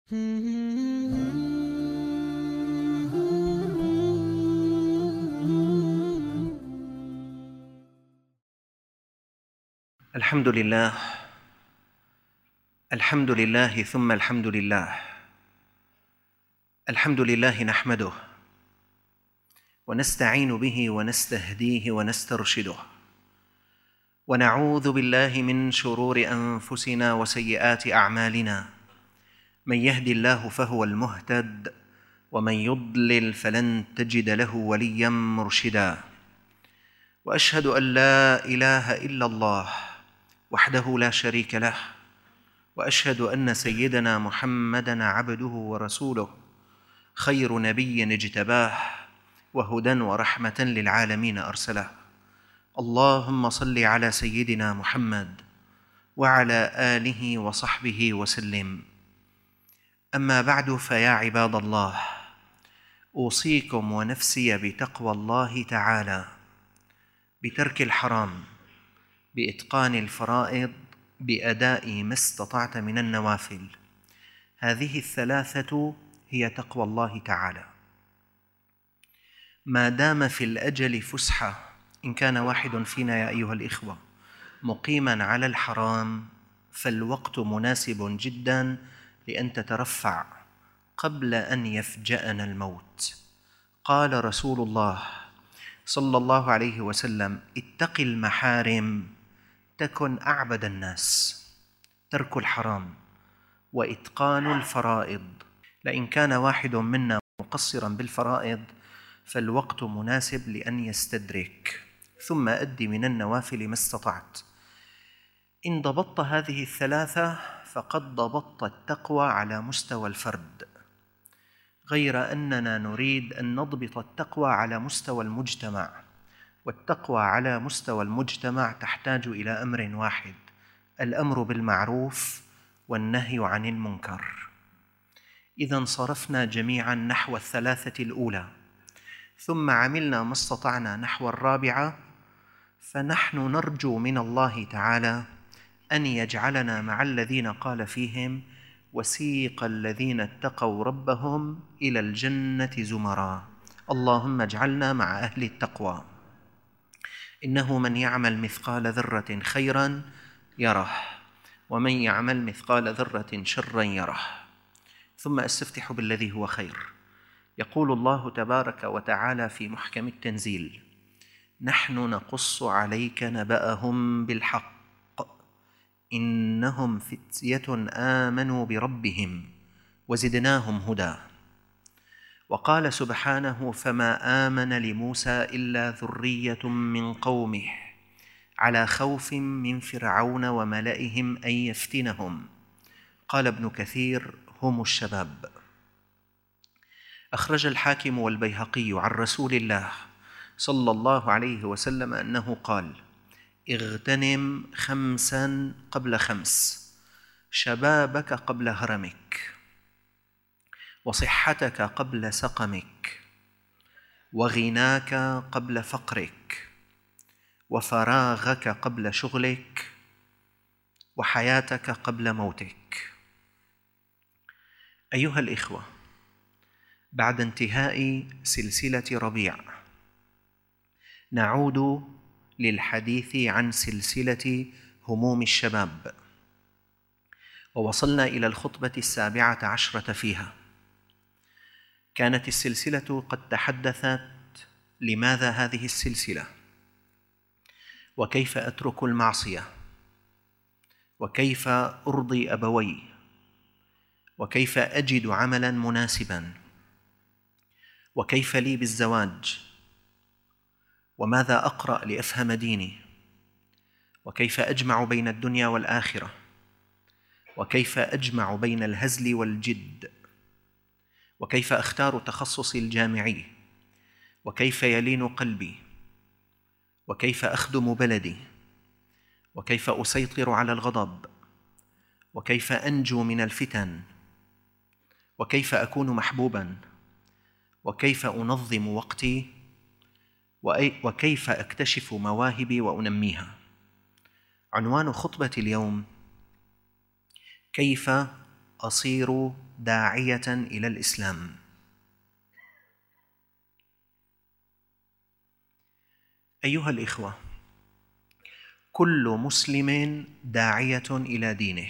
الحمد لله الحمد لله ثم الحمد لله. الحمد لله نحمده ونستعين به ونستهديه ونسترشده، ونعوذ بالله من شرور أنفسنا وسيئات أعمالنا. من يهد الله فهو المهتد، ومن يضلل فلن تجد له وليا مرشدا. وأشهد أن لا إله إلا الله وحده لا شريك له، وأشهد أن سيدنا محمدًا عبده ورسوله، خير نبي اجتباه، وهدى ورحمة للعالمين أرسله. اللهم صل على سيدنا محمد وعلى آله وصحبه وسلم. أما بعد، فيا عباد الله، أوصيكم ونفسي بتقوى الله تعالى، بترك الحرام، بإتقان الفرائض، بأداء ما استطعت من النوافل. هذه الثلاثة هي تقوى الله تعالى. ما دام في الأجل فسحة، إن كان واحد فينا يا أيها الإخوة مقيماً على الحرام، فالوقت مناسب جداً لأن تترفع قبل أن يفجأنا الموت. قال رسول الله صلى الله عليه وسلم: اتق المحارم تكن أعبد الناس. ترك الحرام وإتقان الفرائض. لئن كان واحد منا مقصراً بالفرائض فالوقت مناسب لأن يستدرك، ثم أد من النوافل ما استطعت. إن ضبطت هذه الثلاثة فقد ضبطت التقوى على مستوى الفرد، غير أننا نريد أن نضبط التقوى على مستوى المجتمع، والتقوى على مستوى المجتمع تحتاج إلى أمر واحد: الأمر بالمعروف والنهي عن المنكر. إذا صرفنا جميعا نحو الثلاثة الأولى، ثم عملنا ما استطعنا نحو الرابعة، فنحن نرجو من الله تعالى أن يجعلنا مع الذين قال فيهم: وسيق الذين اتقوا ربهم إلى الجنة زمرا. اللهم اجعلنا مع أهل التقوى. إنه من يعمل مثقال ذرة خيرا يره، ومن يعمل مثقال ذرة شرا يره. ثم أستفتح بالذي هو خير. يقول الله تبارك وتعالى في محكم التنزيل: نحن نقص عليك نبأهم بالحق إنهم فتية آمنوا بربهم وزدناهم هدى. وقال سبحانه: فما آمن لموسى إلا ذرية من قومه على خوف من فرعون وملئهم أن يفتنهم. قال ابن كثير: هم الشباب. أخرج الحاكم والبيهقي عن رسول الله صلى الله عليه وسلم أنه قال: اغتنم 5 قبل 5: شبابك قبل هرمك، وصحتك قبل سقمك، وغناك قبل فقرك، وفراغك قبل شغلك، وحياتك قبل موتك. أيها الإخوة، بعد انتهاء سلسلة ربيع نعود للحديث عن سلسلة هموم الشباب، ووصلنا إلى الخطبة 17 فيها. كانت السلسلة قد تحدثت لماذا هذه السلسلة، وكيف أترك المعصية، وكيف أرضي أبوي، وكيف أجد عملاً مناسباً، وكيف لي بالزواج، وماذا أقرأ لأفهم ديني، وكيف أجمع بين الدنيا والآخرة، وكيف أجمع بين الهزل والجد، وكيف أختار تخصصي الجامعي، وكيف يلين قلبي، وكيف أخدم بلدي، وكيف أسيطر على الغضب، وكيف أنجو من الفتن، وكيف أكون محبوباً، وكيف أنظم وقتي، وكيف أكتشف مواهبي وأنميها. عنوان خطبة اليوم: كيف أصير داعية إلى الإسلام. أيها الإخوة، كل مسلم داعية إلى دينه،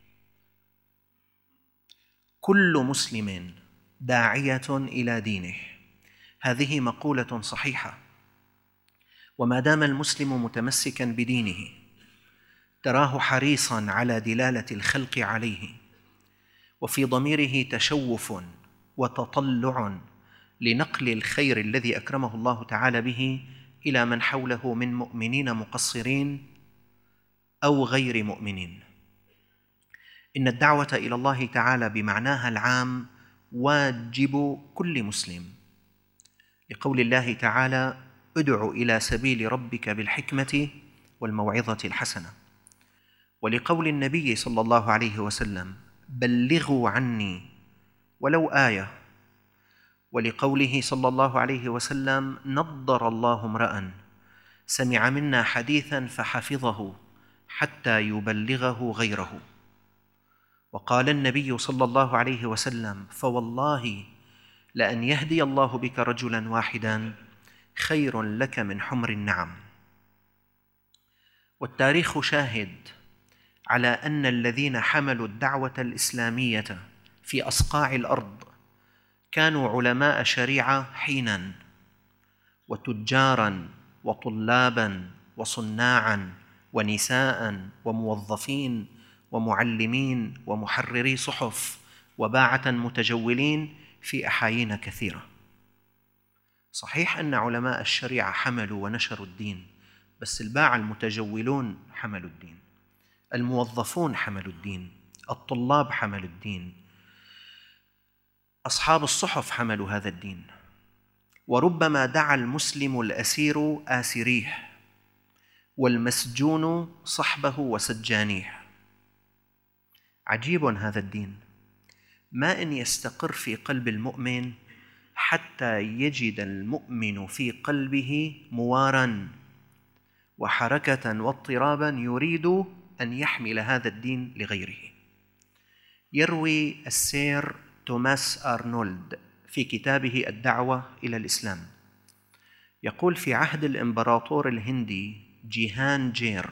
كل مسلم داعية إلى دينه. هذه مقولة صحيحة، وما دام المسلم متمسكا بدينه تراه حريصا على دلالة الخلق عليه، وفي ضميره تشوف وتطلع لنقل الخير الذي أكرمه الله تعالى به إلى من حوله من مؤمنين مقصرين أو غير مؤمنين. إن الدعوة إلى الله تعالى بمعناها العام واجب كل مسلم، لقول الله تعالى: ادع إلى سبيل ربك بالحكمة والموعظة الحسنة، ولقول النبي صلى الله عليه وسلم: بلغوا عني ولو آية، ولقوله صلى الله عليه وسلم: نضر الله امرأ سمع منا حديثا فحفظه حتى يبلغه غيره. وقال النبي صلى الله عليه وسلم: فوالله لأن يهدي الله بك رجلا واحدا خير لك من حمر النعم. والتاريخ شاهد على أن الذين حملوا الدعوة الإسلامية في أصقاع الأرض كانوا علماء شريعة حيناً، وتجاراً وطلاباً وصناعاً ونساء وموظفين ومعلمين ومحرري صحف وباعة متجولين في أحايين كثيرة. صحيح أن علماء الشريعة حملوا ونشروا الدين، بس الباعة المتجولون حملوا الدين، الموظفون حملوا الدين، الطلاب حملوا الدين، أصحاب الصحف حملوا هذا الدين. وربما دعا المسلم الأسير آسريه والمسجون صحبه وسجانيه. عجيب هذا الدين، ما إن يستقر في قلب المؤمن حتى يجد المؤمن في قلبه موارا وحركة واضطرابا يريد أن يحمل هذا الدين لغيره. يروي السير توماس أرنولد في كتابه الدعوة إلى الإسلام، يقول: في عهد الإمبراطور الهندي جيهانجير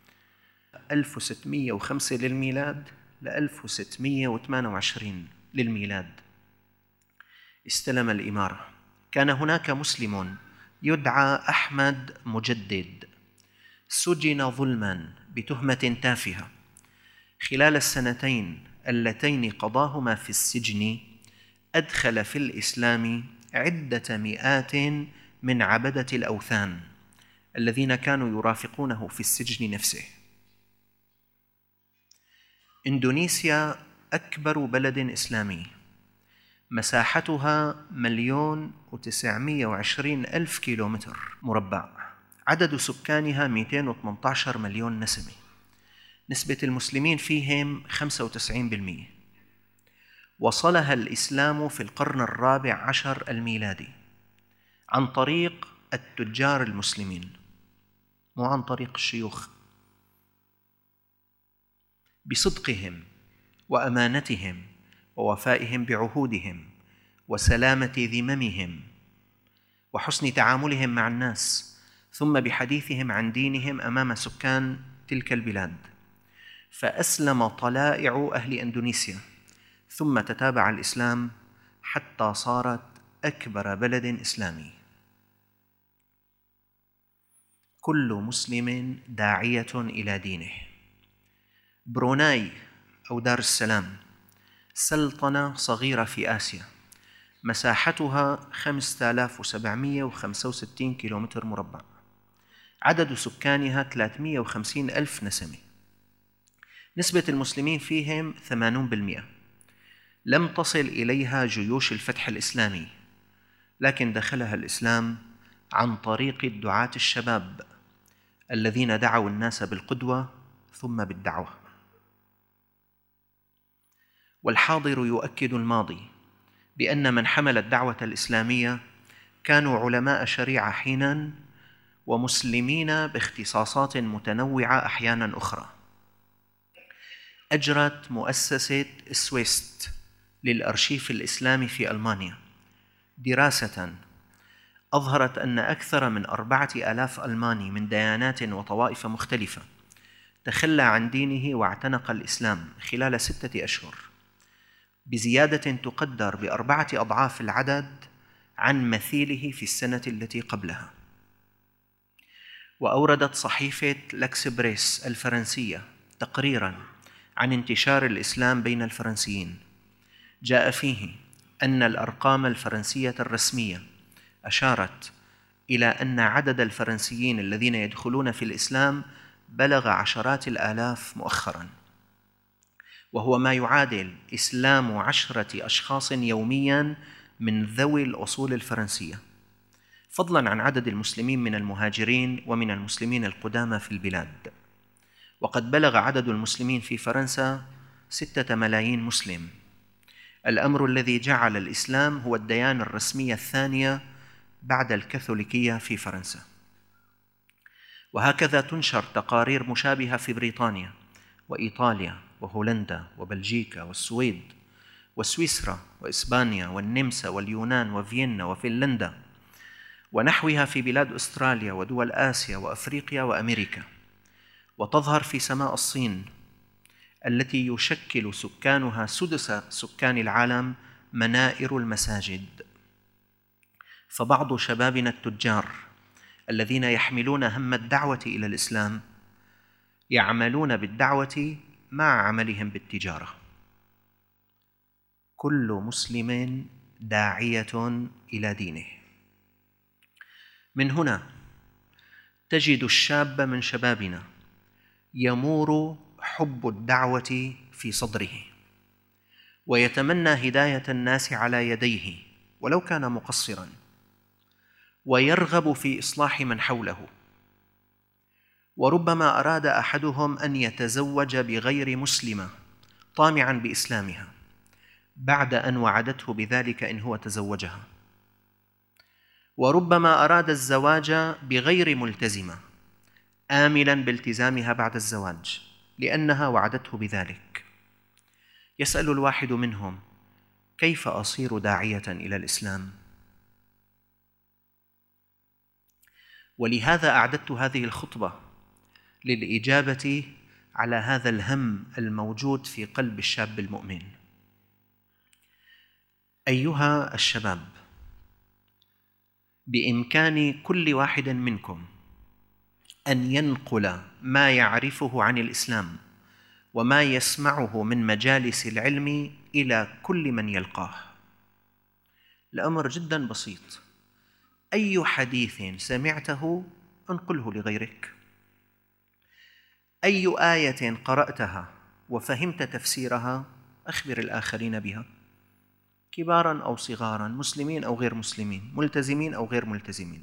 1605 للميلاد ل 1628 للميلاد استلم الإمارة. كان هناك مسلم يدعى أحمد مجدد، سجن ظلماً بتهمة تافهة. خلال السنتين اللتين قضاهما في السجن أدخل في الإسلام عدة مئات من عبدة الأوثان الذين كانوا يرافقونه في السجن نفسه. إندونيسيا أكبر بلد إسلامي، مساحتها 1,920,000 كيلومتر مربع، عدد سكانها 218 مليون نسمة، نسبة المسلمين فيهم 95%. وصلها الإسلام في القرن الرابع عشر الميلادي عن طريق التجار المسلمين، مو عن طريق الشيوخ، بصدقهم وأمانتهم ووفائهم بعهودهم وسلامة ذممهم وحسن تعاملهم مع الناس، ثم بحديثهم عن دينهم أمام سكان تلك البلاد. فأسلم طلائع أهل إندونيسيا، ثم تتابع الإسلام حتى صارت أكبر بلد إسلامي. كل مسلم داعية إلى دينه. بروناي أو دار السلام سلطنة صغيرة في آسيا، مساحتها 5765 كيلومتر مربع، عدد سكانها 350,000 نسمة، نسبة المسلمين فيهم 80%. لم تصل إليها جيوش الفتح الإسلامي، لكن دخلها الإسلام عن طريق الدعاة الشباب الذين دعوا الناس بالقدوة ثم بالدعوة. والحاضر يؤكد الماضي بأن من حمل الدعوة الإسلامية كانوا علماء شريعة حيناً ومسلمين باختصاصات متنوعة أحياناً أخرى. أجرت مؤسسة سويست للأرشيف الإسلامي في ألمانيا دراسة أظهرت أن أكثر من 4000 ألماني من ديانات وطوائف مختلفة تخلى عن دينه واعتنق الإسلام خلال 6 أشهر بزيادة تقدر ب4 أضعاف العدد عن مثيله في السنة التي قبلها. وأوردت صحيفة لكسبريس الفرنسية تقريراً عن انتشار الإسلام بين الفرنسيين جاء فيه أن الأرقام الفرنسية الرسمية أشارت إلى أن عدد الفرنسيين الذين يدخلون في الإسلام بلغ عشرات الآلاف مؤخراً، وهو ما يعادل إسلام 10 أشخاص يومياً من ذوي الأصول الفرنسية، فضلاً عن عدد المسلمين من المهاجرين ومن المسلمين القدامى في البلاد. وقد بلغ عدد المسلمين في فرنسا 6 ملايين مسلم، الأمر الذي جعل الإسلام هو الديانة الرسمية الثانية بعد الكاثوليكية في فرنسا. وهكذا تنشر تقارير مشابهة في بريطانيا وإيطاليا وهولندا وبلجيكا والسويد وسويسرا وإسبانيا والنمسا واليونان وفيينا وفنلندا ونحوها في بلاد أستراليا ودول آسيا وأفريقيا وأمريكا. وتظهر في سماء الصين التي يشكل سكانها سدس سكان العالم منائر المساجد. فبعض شبابنا التجار الذين يحملون هم الدعوة إلى الإسلام يعملون بالدعوة مع عملهم بالتجارة. كل مسلم داعية إلى دينه. من هنا تجد الشاب من شبابنا يمور حب الدعوة في صدره ويتمنى هداية الناس على يديه ولو كان مقصراً، ويرغب في إصلاح من حوله. وربما أراد أحدهم أن يتزوج بغير مسلمة طامعاً بإسلامها بعد أن وعدته بذلك إن هو تزوجها. وربما أراد الزواج بغير ملتزمة آملاً بالتزامها بعد الزواج لأنها وعدته بذلك. يسأل الواحد منهم: كيف أصير داعية إلى الإسلام؟ ولهذا أعددت هذه الخطبة للإجابة على هذا الهم الموجود في قلب الشاب المؤمن. أيها الشباب، بإمكان كل واحد منكم أن ينقل ما يعرفه عن الإسلام وما يسمعه من مجالس العلم إلى كل من يلقاه. الأمر جداً بسيط، أي حديث سمعته انقله لغيرك، أي آية قرأتها وفهمت تفسيرها أخبر الآخرين بها، كباراً أو صغاراً، مسلمين أو غير مسلمين، ملتزمين أو غير ملتزمين.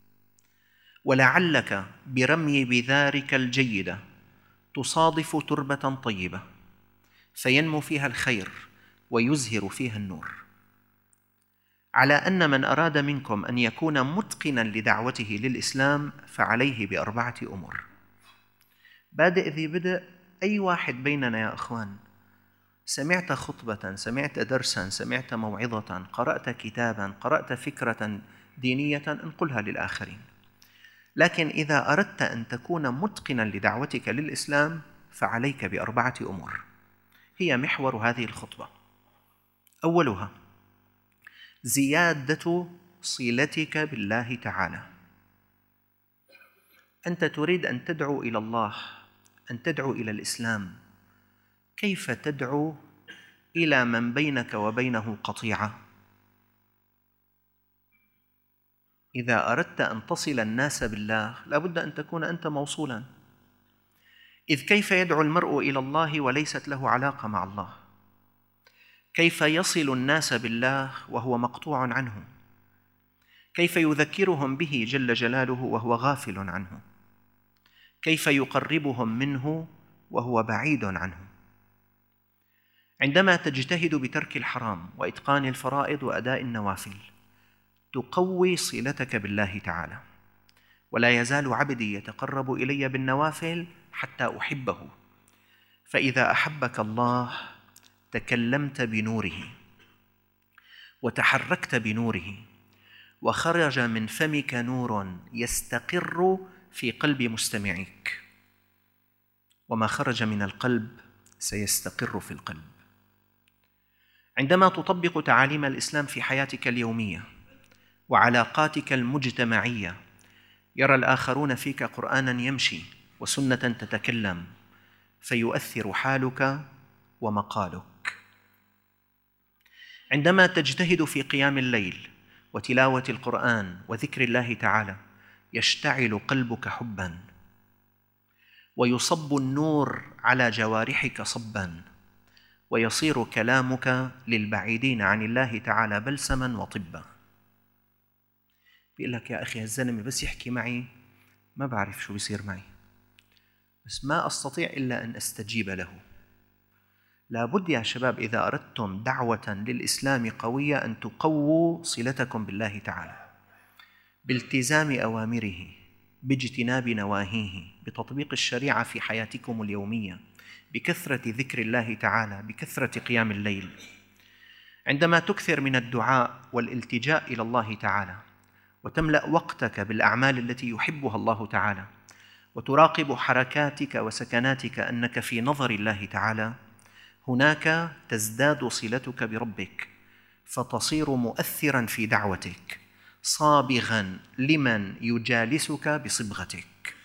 ولعلك برمي بذارك الجيدة تصادف تربة طيبة فينمو فيها الخير ويزهر فيها النور. على أن من أراد منكم أن يكون متقناً لدعوته للإسلام فعليه ب4 أمور. بادئ ذي بدء، أي واحد بيننا يا أخوان سمعت خطبة، سمعت درساً، سمعت موعظة، قرأت كتاباً، قرأت فكرة دينية، انقلها للآخرين. لكن إذا أردت أن تكون متقناً لدعوتك للإسلام فعليك ب4 أمور هي محور هذه الخطبة. أولها زيادة صلتك بالله تعالى. أنت تريد أن تدعو إلى الله، أن تدعو إلى الإسلام، كيف تدعو إلى من بينك وبينه قطيعة؟ إذا أردت أن تصل الناس بالله لابد أن تكون أنت موصولاً، إذ كيف يدعو المرء إلى الله وليست له علاقة مع الله؟ كيف يصل الناس بالله وهو مقطوع عنه؟ كيف يذكرهم به جل جلاله وهو غافل عنه؟ كيف يقربهم منه وهو بعيد عنه؟ عندما تجتهد بترك الحرام وإتقان الفرائض وأداء النوافل تقوي صلتك بالله تعالى. ولا يزال عبدي يتقرب إلي بالنوافل حتى أحبه، فإذا أحبك الله تكلمت بنوره وتحركت بنوره، وخرج من فمك نور يستقر في قلب مستمعيك، وما خرج من القلب سيستقر في القلب. عندما تطبق تعاليم الإسلام في حياتك اليومية وعلاقاتك المجتمعية، يرى الآخرون فيك قرآناً يمشي وسنة تتكلم، فيؤثر حالك ومقالك. عندما تجتهد في قيام الليل وتلاوة القرآن وذكر الله تعالى، يشتعل قلبك حباً، ويصب النور على جوارحك صباً، ويصير كلامك للبعيدين عن الله تعالى بلسماً وطباً. بيقول لك يا أخي هالزلمة بس يحكي معي ما بعرف شو بيصير معي، بس ما أستطيع إلا أن أستجيب له. لابد يا شباب إذا أردتم دعوة للإسلام قوية أن تقووا صلتكم بالله تعالى بالتزام أوامره، باجتناب نواهيه، بتطبيق الشريعة في حياتكم اليومية، بكثرة ذكر الله تعالى، بكثرة قيام الليل. عندما تكثر من الدعاء والالتجاء إلى الله تعالى، وتملأ وقتك بالأعمال التي يحبها الله تعالى، وتراقب حركاتك وسكناتك أنك في نظر الله تعالى، هناك تزداد صلتك بربك، فتصير مؤثراً في دعوتك، صابغاً لمن يجالسك بصبغتك.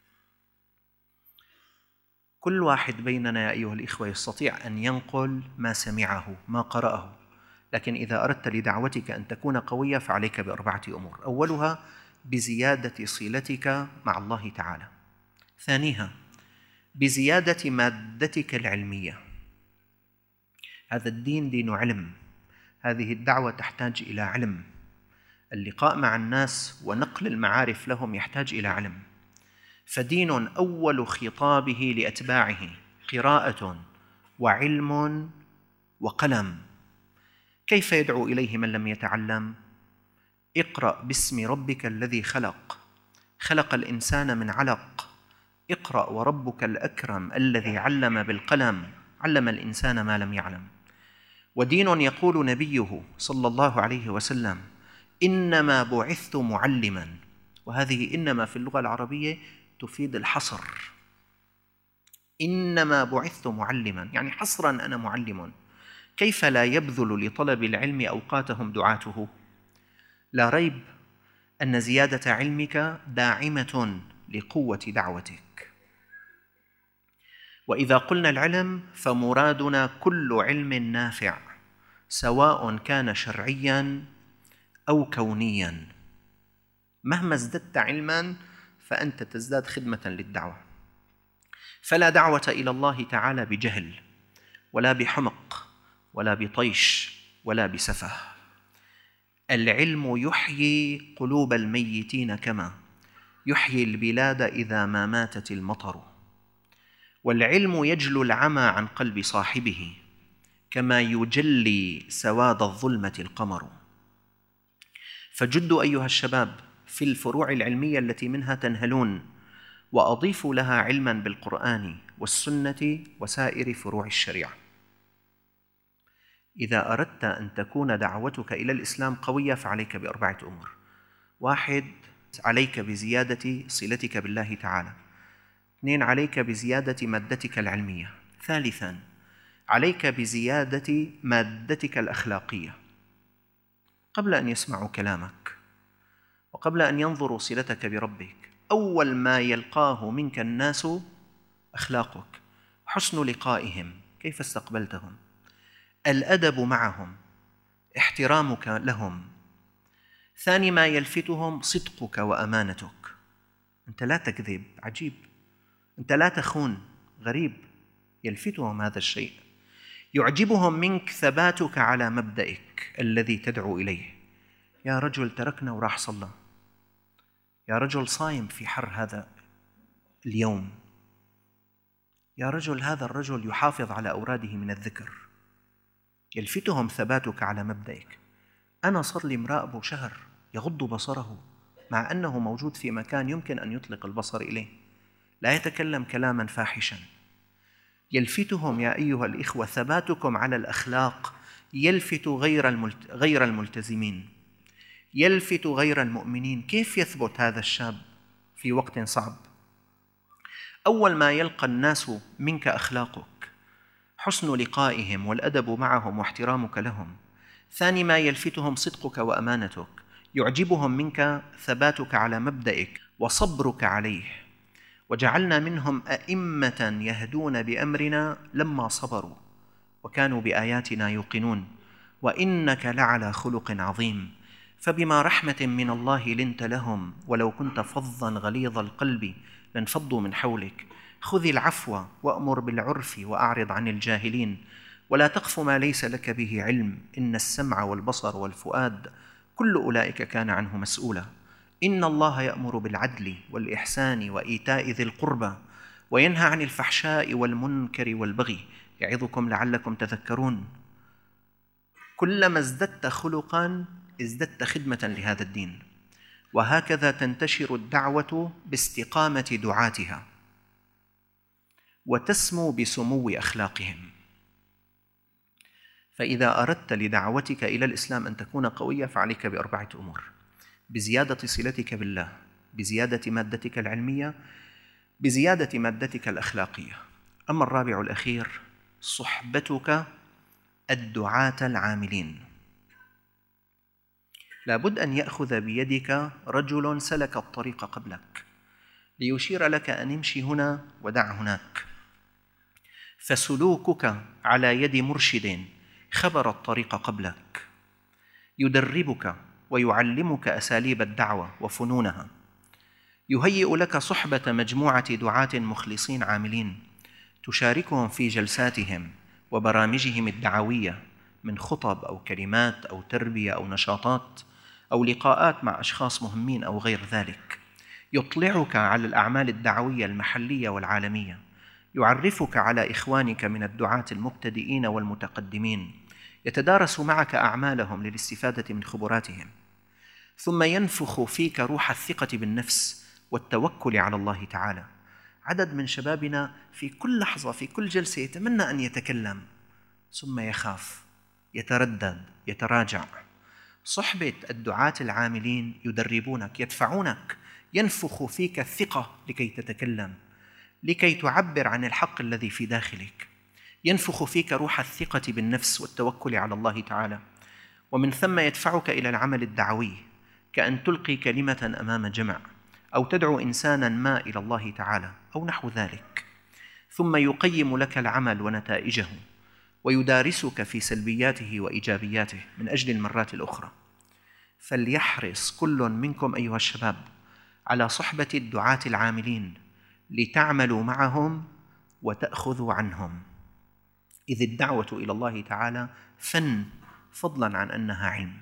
كل واحد بيننا يا أيها الإخوة يستطيع أن ينقل ما سمعه، ما قرأه، لكن إذا أردت لدعوتك أن تكون قوية فعليك بأربعة أمور. أولها بزيادة صلتك مع الله تعالى. ثانيها بزيادة مادتك العلمية. هذا الدين دين علم، هذه الدعوة تحتاج إلى علم، اللقاء مع الناس ونقل المعارف لهم يحتاج إلى علم. فدين أول خطابه لأتباعه قراءة وعلم وقلم. كيف يدعو إليه من لم يتعلم؟ اقرأ باسم ربك الذي خلق، خلق الإنسان من علق، اقرأ وربك الأكرم الذي علم بالقلم، علم الإنسان ما لم يعلم. ودين يقول نبيه صلى الله عليه وسلم إنما بعثت معلما، وهذه إنما في اللغة العربية تفيد الحصر. إنما بعثت معلما يعني حصراً أنا معلم. كيف لا يبذل لطلب العلم أوقاتهم دعاته؟ لا ريب أن زيادة علمك داعمة لقوة دعوتك. وإذا قلنا العلم فمرادنا كل علم نافع، سواء كان شرعياً أو كونياً. مهما ازددت علماً فأنت تزداد خدمة للدعوة. فلا دعوة إلى الله تعالى بجهل ولا بحمق ولا بطيش ولا بسفه. العلم يحيي قلوب الميتين كما يحيي البلاد إذا ما ماتت المطر، والعلم يجلو العمى عن قلب صاحبه كما يجلي سواد الظلمة القمر. فجدوا أيها الشباب في الفروع العلمية التي منها تنهلون، وأضيفوا لها علماً بالقرآن والسنة وسائر فروع الشريعة. إذا أردت أن تكون دعوتك إلى الإسلام قوية فعليك بأربعة أمور. 1 عليك بزيادة صلتك بالله تعالى. 2 عليك بزيادة مادتك العلمية. 3 عليك بزيادة مادتك الأخلاقية. قبل أن يسمعوا كلامك وقبل أن ينظروا صلتك بربك، أول ما يلقاه منك الناس أخلاقك، حسن لقائهم، كيف استقبلتهم، الأدب معهم، احترامك لهم. ثاني ما يلفتهم صدقك وأمانتك، أنت لا تكذب، عجيب، أنت لا تخون، غريب، يلفتهم هذا الشيء. يعجبهم منك ثباتك على مبدئك الذي تدعو إليه. يا رجل تركنا وراح صلى، يا رجل صايم في حر هذا اليوم، يا رجل هذا الرجل يحافظ على أوراده من الذكر. يلفتهم ثباتك على مبدئك. أنا صار لي مراقبه شهر يغض بصره مع أنه موجود في مكان يمكن أن يطلق البصر إليه، لا يتكلم كلاما فاحشا، يلفتهم يا أيها الإخوة ثباتكم على الأخلاق، يلفت غير الملتزمين، يلفت غير المؤمنين. كيف يثبت هذا الشاب في وقت صعب؟ أول ما يلقى الناس منك أخلاقك، حسن لقائهم والأدب معهم واحترامك لهم. ثاني ما يلفتهم صدقك وأمانتك، يعجبهم منك ثباتك على مبدئك وصبرك عليه. وجعلنا منهم أئمة يهدون بأمرنا لما صبروا وكانوا بآياتنا يوقنون وإنك لعلى خلق عظيم. فبما رحمة من الله لنت لهم ولو كنت فظا غليظ القلب لانفضوا من حولك. خذ العفو وأمر بالعرف وأعرض عن الجاهلين، ولا تقف ما ليس لك به علم، إن السمع والبصر والفؤاد كل أولئك كان عنه مسؤولا. إن الله يأمر بالعدل والإحسان وإيتاء ذي القربى وينهى عن الفحشاء والمنكر والبغي يعظكم لعلكم تذكرون. كلما ازددت خلقا ازددت خدمة لهذا الدين. وهكذا تنتشر الدعوة باستقامة دعاتها وتسمو بسمو أخلاقهم. فإذا أردت لدعوتك إلى الإسلام أن تكون قوية فعليك بأربعة أمور: بزيادة صلتك بالله، بزيادة مادتك العلمية، بزيادة مادتك الأخلاقية. أما الرابع الأخير: صحبتك الدعاة العاملين. لابد أن يأخذ بيدك رجل سلك الطريق قبلك ليشير لك أن امشي هنا ودع هناك. فسلوكك على يد مرشد خبر الطريق قبلك يدربك ويعلمك أساليب الدعوة وفنونها، يهيئ لك صحبة مجموعة دعاة مخلصين عاملين تشاركهم في جلساتهم وبرامجهم الدعوية من خطب أو كلمات أو تربية أو نشاطات أو لقاءات مع أشخاص مهمين أو غير ذلك. يطلعك على الأعمال الدعوية المحلية والعالمية، يعرفك على إخوانك من الدعاة المبتدئين والمتقدمين، يتدارس معك أعمالهم للاستفادة من خبراتهم، ثم ينفخ فيك روح الثقة بالنفس والتوكل على الله تعالى. عدد من شبابنا في كل لحظة في كل جلسة يتمنى أن يتكلم ثم يخاف، يتردد، يتراجع. صحبة الدعاة العاملين يدربونك، يدفعونك، ينفخ فيك الثقة لكي تتكلم، لكي تعبر عن الحق الذي في داخلك. ينفخ فيك روح الثقة بالنفس والتوكل على الله تعالى، ومن ثم يدفعك إلى العمل الدعوي، كأن تلقي كلمة أمام جمع أو تدعو إنسانا ما إلى الله تعالى أو نحو ذلك. ثم يقيم لك العمل ونتائجه ويدارسك في سلبياته وإيجابياته من أجل المرات الأخرى. فليحرص كل منكم أيها الشباب على صحبة الدعاة العاملين لتعملوا معهم وتأخذوا عنهم، إذ الدعوة إلى الله تعالى فن فضلا عن أنها علم.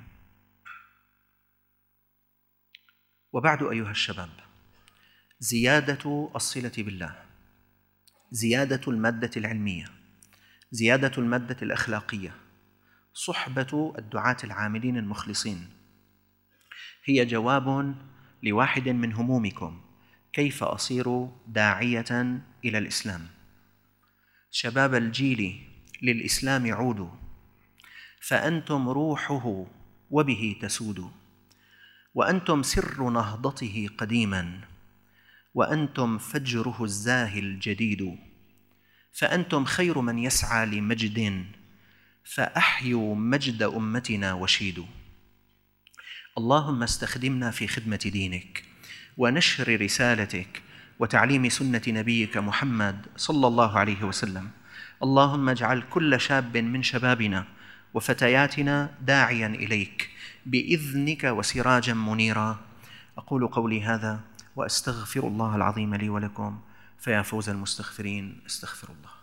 وبعد أيها الشباب، زيادة الصلة بالله، زيادة المادة العلمية، زيادة المادة الأخلاقية، صحبة الدعاة العاملين المخلصين هي جواب لواحد من همومكم: كيف أصير داعية إلى الإسلام؟ شباب الجيل للإسلام عودوا، فأنتم روحه وبه تسود، وأنتم سر نهضته قديما، وأنتم فجره الزاهي الجديد، فأنتم خير من يسعى لمجد، فأحيوا مجد أمتنا وشيدوا. اللهم استخدمنا في خدمة دينك ونشر رسالتك وتعليم سنة نبيك محمد صلى الله عليه وسلم. اللهم اجعل كل شاب من شبابنا وفتياتنا داعيا إليك بإذنك وسراجا منيرا. أقول قولي هذا وأستغفر الله العظيم لي ولكم، فيا فوز المستغفرين. استغفر الله.